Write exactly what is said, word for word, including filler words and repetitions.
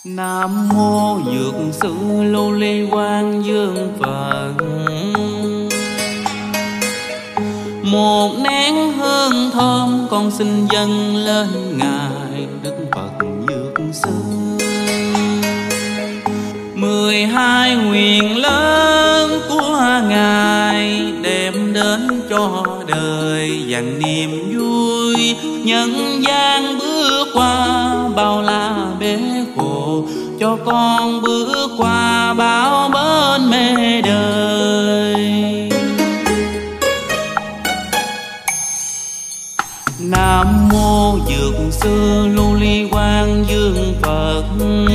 Nam mô Dược sư Lưu Ly Quang Dương Phật. Một nén hương thơm con xin dâng lên ngài Đức Phật Dược sư. Mười hai nguyện lớn của ngài đem đến cho đời vạn niềm vui. Nhân gian bước qua bao la bế khổ, cho con bước qua bao bến mê đời. Nam mô Dược sư Lưu Ly Quang Dương Phật.